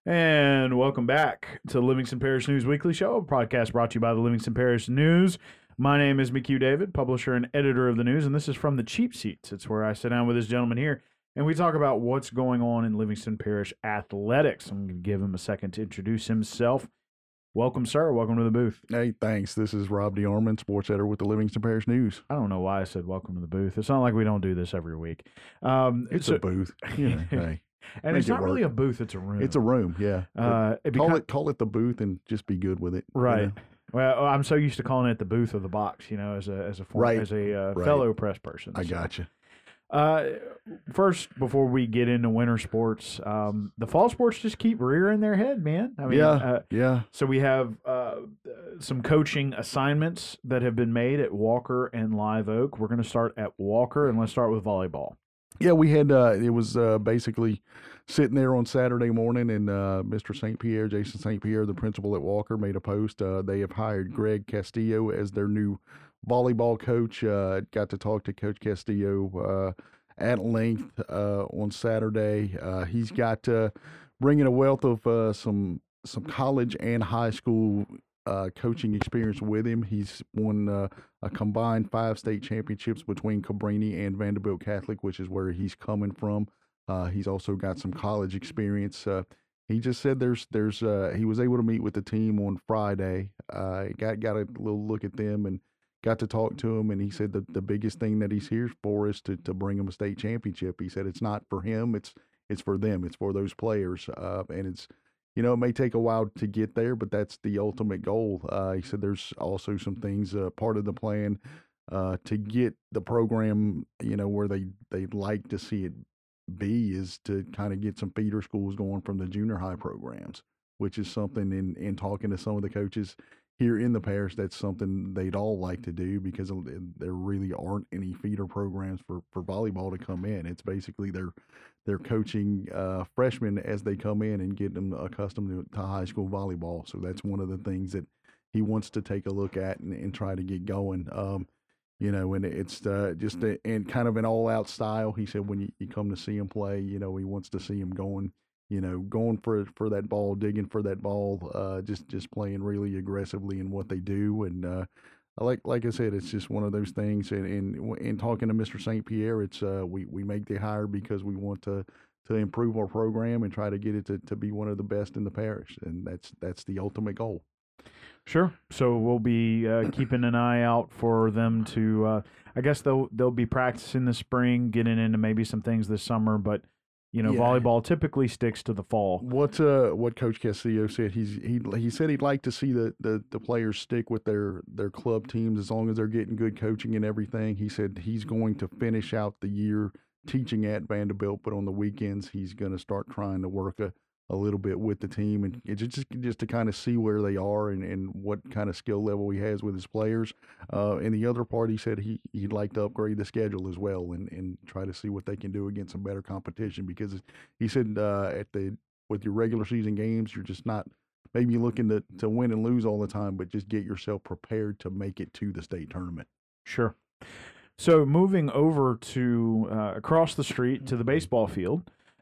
And welcome back to Livingston Parish News Weekly Show, a podcast brought to you by the Livingston Parish News. My name is McHugh David, publisher and editor of the news, and this is from the Cheap Seats. It's where I sit down with this gentleman here, and we talk about what's going on in Livingston Parish athletics. I'm going to give him a second to introduce himself. Welcome, sir. Welcome to the booth. Hey, thanks. This is Rob DeArmond, sports editor with the Livingston Parish News. I don't know why I said welcome to the booth. It's not like we don't do this every week. It's a booth. Hey. And it's not really a booth, it's a room. It's a room, yeah. Call it the booth and just be good with it. Right. You know? Well, I'm so used to calling it the booth of the box, as a fellow press person. I gotcha. First, before we get into winter sports, the fall sports just keep rearing their head, man. I mean, yeah. So we have some coaching assignments that have been made at Walker and Live Oak. We're going to start at Walker, and let's start with volleyball. Yeah, we had it was basically sitting there on Saturday morning, and Mr. St. Pierre, Jason St. Pierre, the principal at Walker, made a post. They have hired Greg Castillo as their new volleyball coach. Got to talk to Coach Castillo at length on Saturday. He's got bringing a wealth of some college and high school coaching experience with him. He's won a combined 5 state championships between Cabrini and Vanderbilt Catholic, which is where he's coming from. He's also got some college experience. He just said he was able to meet with the team on Friday. Got a little look at them and got to talk to him. And he said the biggest thing that he's here for is to bring him a state championship. He said it's not for him, it's for them, it's for those players, and it's. It may take a while to get there, but that's the ultimate goal. He said there's also some things, part of the plan to get the program, where they'd like to see it be is to kind of get some feeder schools going from the junior high programs, which is something in talking to some of the coaches here in the parish, that's something they'd all like to do because there really aren't any feeder programs for volleyball to come in. It's basically they're coaching freshmen as they come in and get them accustomed to high school volleyball. So that's one of the things that he wants to take a look at and try to get going. And it's just in kind of an all-out style. He said when you come to see him play, he wants to see him going for that ball, digging for that ball, just playing really aggressively in what they do. And like I said, it's just one of those things. And in talking to Mr. St. Pierre, it's we make the hire because we want to improve our program and try to get it to be one of the best in the parish, and that's the ultimate goal. Sure. So we'll be keeping an eye out for them to. I guess they'll be practicing this spring, getting into maybe some things this summer, but. Volleyball typically sticks to the fall. What Coach Castillo said, he said he'd like to see the players stick with their club teams as long as they're getting good coaching and everything. He said he's going to finish out the year teaching at Vanderbilt, but on the weekends he's going to start trying to work a little bit with the team, and it's just to kind of see where they are and what kind of skill level he has with his players. And the other part, he said he'd like to upgrade the schedule as well and try to see what they can do against some better competition, because he said with your regular season games, you're just not maybe looking to win and lose all the time, but just get yourself prepared to make it to the state tournament. Sure. So moving over to across the street to the baseball field,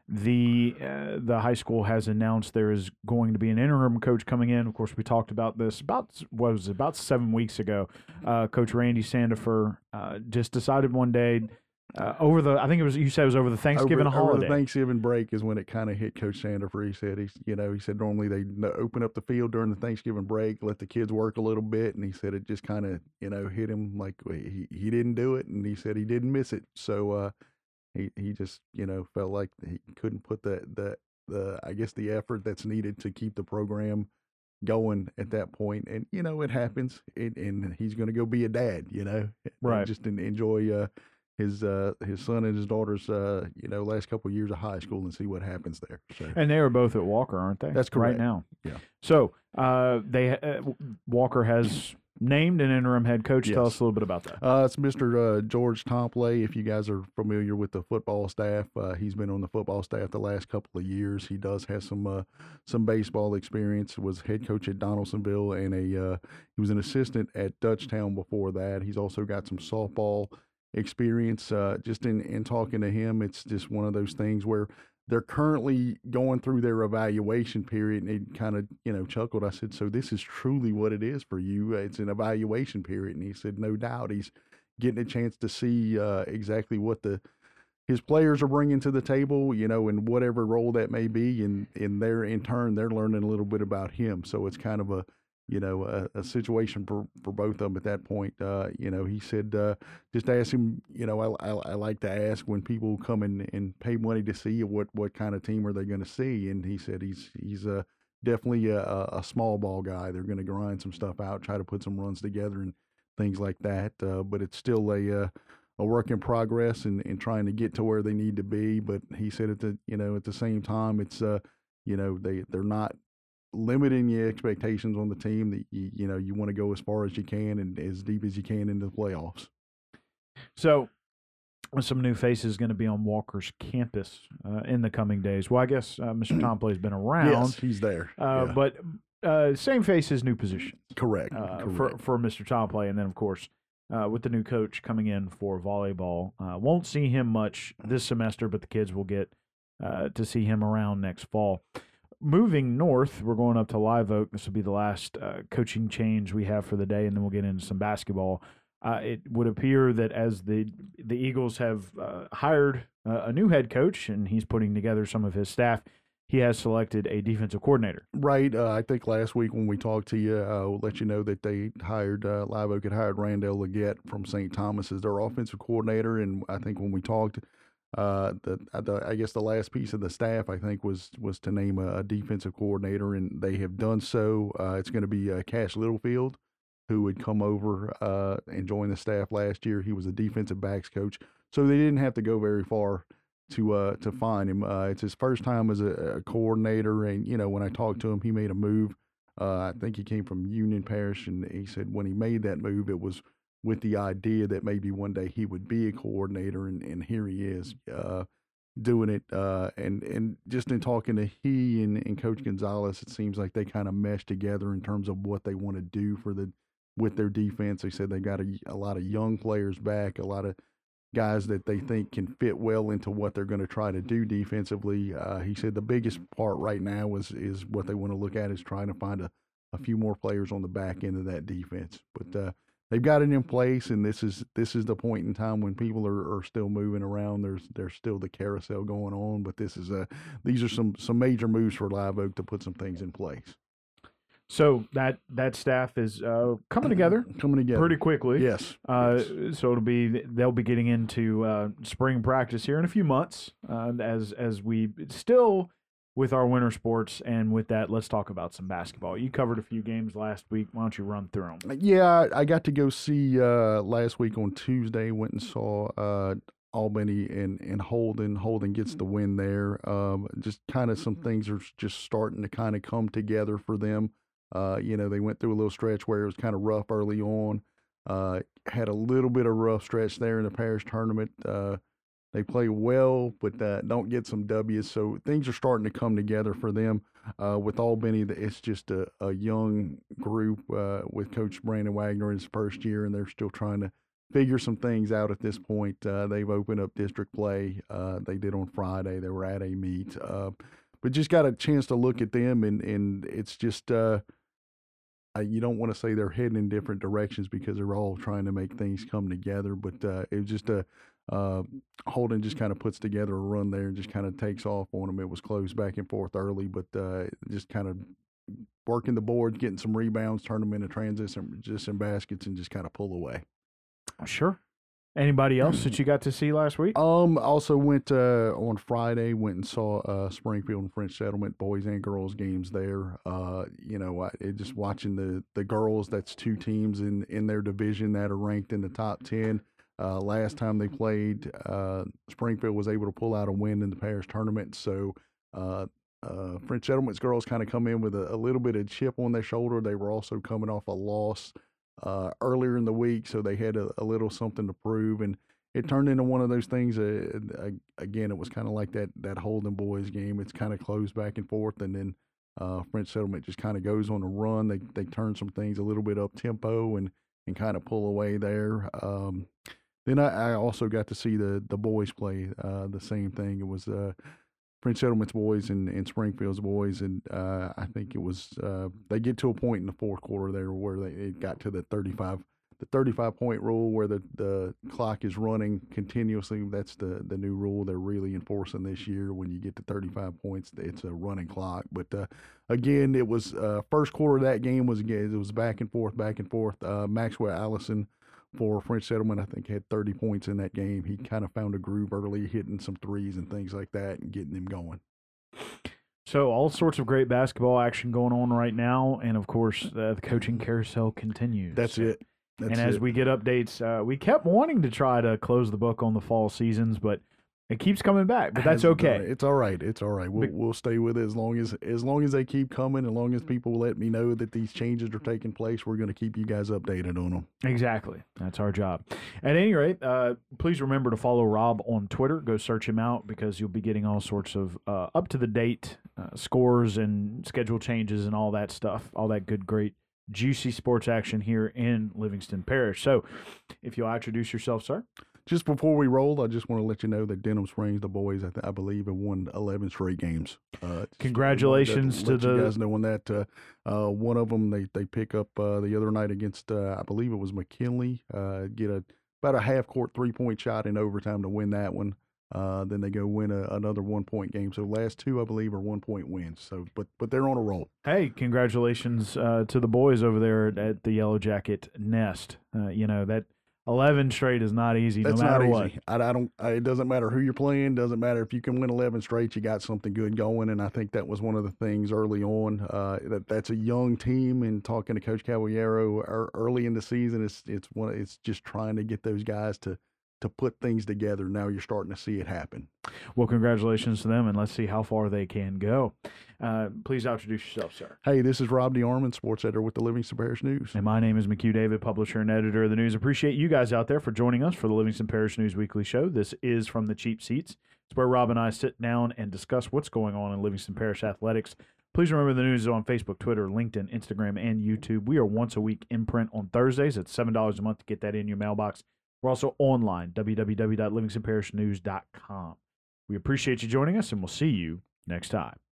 the high school has announced there is going to be an interim coach coming in. Of course, we talked about this about 7 weeks ago. Coach Randy Sandifer just decided one day over the over the Thanksgiving holiday. Over the Thanksgiving break is when it kind of hit Coach Sandifer. He said normally they open up the field during the Thanksgiving break, let the kids work a little bit, and he said it just kind of hit him like he didn't do it, and he said he didn't miss it. So. He just felt like he couldn't put the I guess the effort that's needed to keep the program going at that point, and it happens, and he's going to go be a dad, right? And just enjoy his son and his daughter's last couple of years of high school and see what happens there. So. And they are both at Walker, aren't they? That's correct. Right now. Yeah. So Walker has named an interim head coach. Yes. Tell us a little bit about that. It's Mr. George Tomplay. If you guys are familiar with the football staff, he's been on the football staff the last couple of years. He does have some baseball experience. Was head coach at Donaldsonville, and he was an assistant at Dutchtown before that. He's also got some softball experience. Just in talking to him, it's just one of those things where they're currently going through their evaluation period. And he kind of, chuckled. I said, so this is truly what it is for you. It's an evaluation period. And he said, no doubt. He's getting a chance to see exactly what his players are bringing to the table, in whatever role that may be. And in turn, they're learning a little bit about him. So it's kind of a situation for both of them at that point. He said, just ask him, I like to ask when people come in and pay money to see what kind of team are they going to see. And he said he's definitely a small ball guy. They're going to grind some stuff out, try to put some runs together and things like that. But it's still a work in progress and trying to get to where they need to be. But he said at the same time, it's they're not limiting your expectations on the team, that you want to go as far as you can and as deep as you can into the playoffs. So some new faces going to be on Walker's campus in the coming days. Well, I guess Mr. Tomplay has been around. Yes, he's there. But same faces, new positions. Correct. For Mr. Tomplay. And then, of course, with the new coach coming in for volleyball. Won't see him much this semester, but the kids will get to see him around next fall. Moving north, we're going up to Live Oak. This will be the last coaching change we have for the day, and then we'll get into some basketball. It would appear that as the Eagles have hired a new head coach, and he's putting together some of his staff, he has selected a defensive coordinator. Right. I think last week when we talked to you, we'll let you know that they hired Live Oak had hired Randall Leggett from St. Thomas as their offensive coordinator, and I think when we talked, I guess the last piece of the staff, I think, was to name a defensive coordinator, and they have done so. It's going to be Cash Littlefield, who would come over and join the staff last year. He was a defensive backs coach, so they didn't have to go very far to find him. It's his first time as a coordinator, and when I talked to him, he made a move. I think he came from Union Parish, and he said when he made that move, it was with the idea that maybe one day he would be a coordinator, and here he is doing it. And just in talking to he and Coach Gonzalez, it seems like they kind of mesh together in terms of what they want to do with their defense. They said they got a lot of young players back, a lot of guys that they think can fit well into what they're going to try to do defensively. He said the biggest part right now is what they want to look at is trying to find a few more players on the back end of that defense. But they've got it in place, and this is the point in time when people are still moving around. There's still the carousel going on, but these are some major moves for Live Oak to put some things in place. So that staff is coming together pretty quickly. Yes. So they'll be getting into spring practice here in a few months as we still with our winter sports. And with that, let's talk about some basketball. You covered a few games last week. Why don't you run through them? Yeah, I got to go see last week on Tuesday. Went and saw Albany and Holden. Holden gets the win there. Just kind of some things are just starting to kind of come together for them. They went through a little stretch where it was kind of rough early on. Had a little bit of rough stretch there in the parish tournament. They play well, but don't get some W's. So things are starting to come together for them. With Albany, it's just a young group with Coach Brandon Wagner in his first year, and they're still trying to figure some things out at this point. They've opened up district play. They did on Friday. They were at a meet. But just got a chance to look at them, and it's just you don't want to say they're heading in different directions because they're all trying to make things come together. But it was just Holden just kind of puts together a run there and just kind of takes off on them. It was close back and forth early, but just kind of working the boards, getting some rebounds, turn them into transition baskets, and just kind of pull away. Sure. Anybody else that you got to see last week? Also went on Friday, went and saw Springfield and French Settlement boys and girls games there. Just watching the girls, that's two teams in their division that are ranked in the top 10. Last time they played, Springfield was able to pull out a win in the parish tournament. So French Settlement's girls kind of come in with a little bit of chip on their shoulder. They were also coming off a loss earlier in the week, so they had a little something to prove, and it turned into one of those things. Again, it was kind of like that Holden boys game. It's kind of close back and forth, and then French Settlement just kind of goes on a run. They turn some things a little bit up tempo and kind of pull away there. Then I also got to see the boys play the same thing. It was Prince Settlement's boys and Springfield's boys, and I think it was they get to a point in the fourth quarter there where it got to the 35-point rule where the clock is running continuously. That's the new rule they're really enforcing this year. When you get to 35 points, it's a running clock. But again, it was first quarter of that game was back and forth. Maxwell Allison for French Settlement, I think, had 30 points in that game. He kind of found a groove early, hitting some threes and things like that and getting them going. So all sorts of great basketball action going on right now. And, of course, the coaching carousel continues. That's it. As we get updates, we kept wanting to try to close the book on the fall seasons, but it keeps coming back. But that's okay. It's all right. It's all right. We'll stay with it as long as they keep coming. As long as people let me know that these changes are taking place, we're going to keep you guys updated on them. Exactly. That's our job. At any rate, please remember to follow Rob on Twitter. Go search him out because you'll be getting all sorts of up-to-the-date scores and schedule changes and all that stuff, all that good, great, juicy sports action here in Livingston Parish. So if you'll introduce yourself, sir. Just before we roll, I just want to let you know that Denham Springs, the boys, I believe, have won 11 straight games. Congratulations to you guys know on that. One of them they pick up the other night against, I believe it was McKinley, get about a half-court three-point shot in overtime to win that one. Then they go win another one-point game. So last two, I believe, are one-point wins. So, but they're on a roll. Hey, congratulations to the boys over there at the Yellow Jacket Nest. That 11 straight is not easy. That's no matter not easy. what. It doesn't matter who you're playing. Doesn't matter if you can win 11 straight. You got something good going, and I think that was one of the things early on. That's a young team, and talking to Coach Caballero early in the season, it's just trying to get those guys to put things together. Now you're starting to see it happen. Well, congratulations to them, and let's see how far they can go. Please introduce yourself, sir. Hey, this is Rob DeArmond, sports editor with the Livingston Parish News. And my name is McHugh David, publisher and editor of the News. Appreciate you guys out there for joining us for the Livingston Parish News Weekly Show. This is From the Cheap Seats. It's where Rob and I sit down and discuss what's going on in Livingston Parish athletics. Please remember the news is on Facebook, Twitter, LinkedIn, Instagram, and YouTube. We are once a week in print on Thursdays. It's $7 a month to get that in your mailbox. We're also online, www.livingstonparishnews.com. We appreciate you joining us, and we'll see you next time.